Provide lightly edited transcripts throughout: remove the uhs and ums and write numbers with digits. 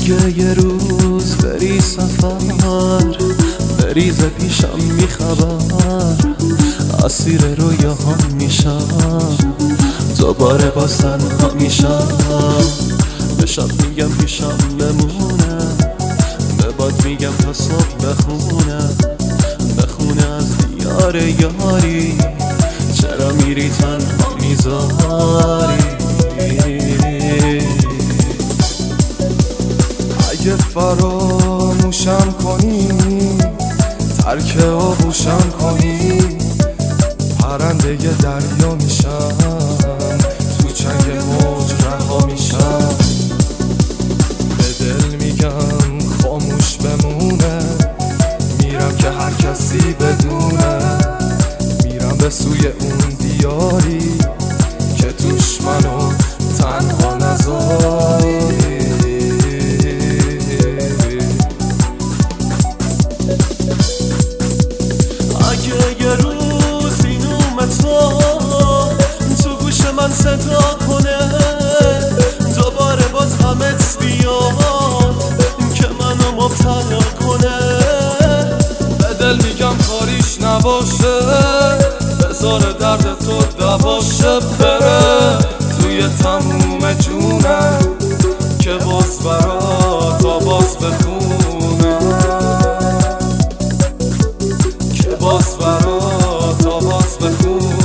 اگه یه روز بری سفر بریز پیشم بی خبر، اسیر رویاهام میشم، دوباره باز تنها میشم. به شب میگم پیشم بمونه، به باد میگم تا صبح بخونه از دیار یاری. چرا میری تنها میذاری؟ اگه فراموشم کنی، ترک آغوشم کنی، پرنده ی دریا میشم، تو چنگ موج رها میشم. به دل میگم خاموش بمونه، میرم که هر کسی بدونه، میرم به سوی اون دیاری که توش منو تنها نذاری. اگه یه روز این اومد تو گوش من صدا کنه، دوباره باز همت بیاد که منو مبتلا کنه، به دل میگم کاریش نباشه، بذار درد تو دواشه، بره توی تموم جونم که باز برات آواز بخونم، که باز برات آواز بخونم.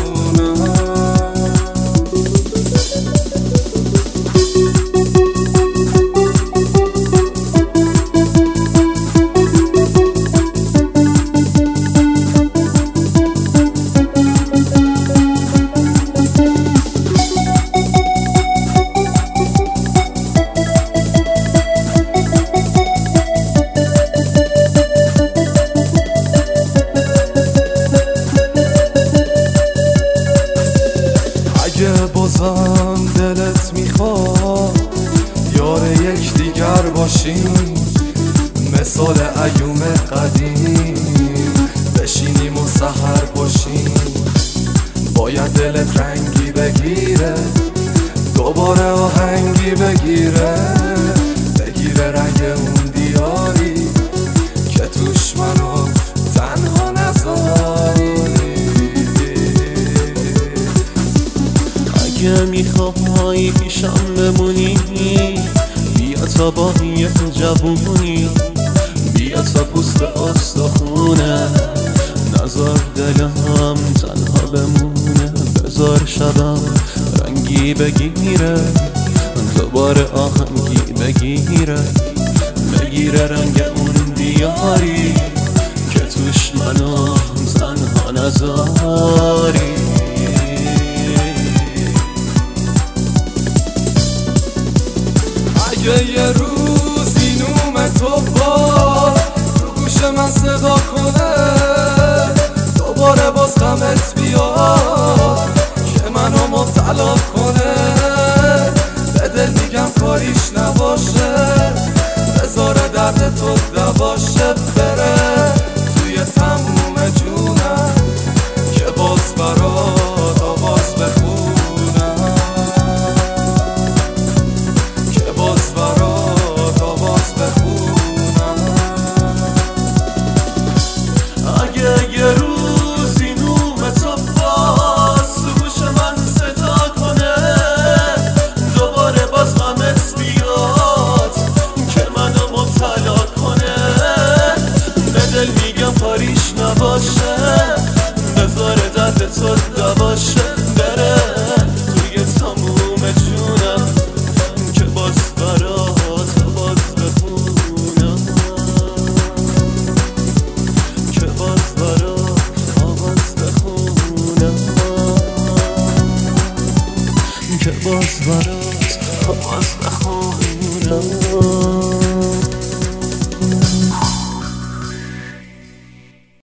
بازم دلت میخواد یار یک دیگر باشیم، مثال ایوم قدیم بشینیم و سحر باشیم. باید دلت رنگی بگیره، دوباره آهنگی بگیره رنگ اون دیاری که توش منو تنها نذاری. اگه میخوای پیشم بمونی، بیا تا باقی جوونی، بیا تا پوست استخونه، نذار دلم تنها بمونه، بذار شبم رنگی بگیره، دوباره آهنگی بگیره رنگ اون دیاری که توش منو تنها نذاری. اگه یه روز این اومد تو باز تو گوش من صدا کنه، دوباره باز غمت بیاد که منو مبتلا کنه، به دل میگم کاریش نباشه، بذار درد تو دواشه، بره توی تموم جونم که باز برات آواز بخونم، که باز برات آواز بخونم. اگه یه روز این اومد تو باز تو گوش من صدا کنه، دوباره باز غمت بیاد که منو مبتلا کنه، به دل میگم کاریش نباشه، بذار درد تو دواشه، بره توی تموم جونم که باز برات آواز بخونم، که باز برات آواز بخونم، که باز برات آواز بخونم.